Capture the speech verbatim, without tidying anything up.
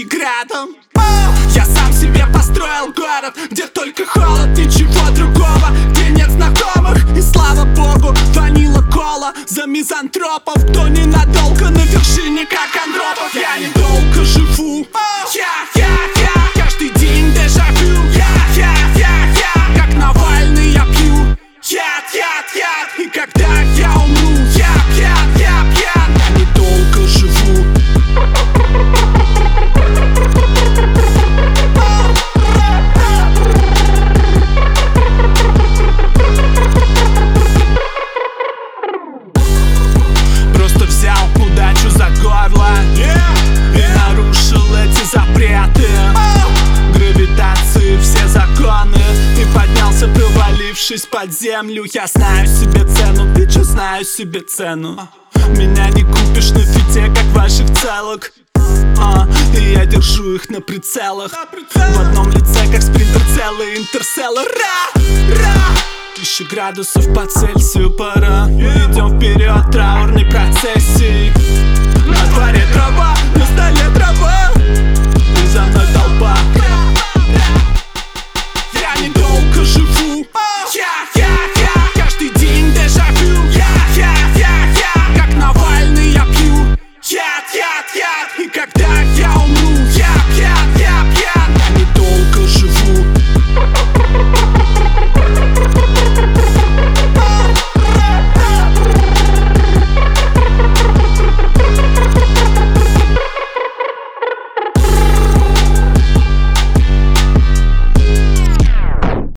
Ленинградом. Я сам себе построил город, где только холод, ничего другого, где нет знакомых. И слава богу, ванила кола за мизантропов, кто ненадолго на вершине, как Андропов. Я недолго живу, я, я, я, каждый день дежавю. Я, я, я, я, как Навальный я пью яд, яд, яд. И когда я умру, я пьян, я пьян. Я недолго живу. Просто взял удачу за горло, yeah, и yeah. нарушил эти запреты, oh. гравитации все законы. И поднялся, провалившись под землю. Я знаю себе цену, ты чё, знаю себе цену. Меня не купишь на фите, как ваших целок. А, и я держу их на прицелах, на прицелах. В одном лице, как спринтер целый интерстеллар. Ра, ра. Тысяча градусов по Цельсию пора. Мы идем вперед траурной процессией. На дворе трава, на столе трава.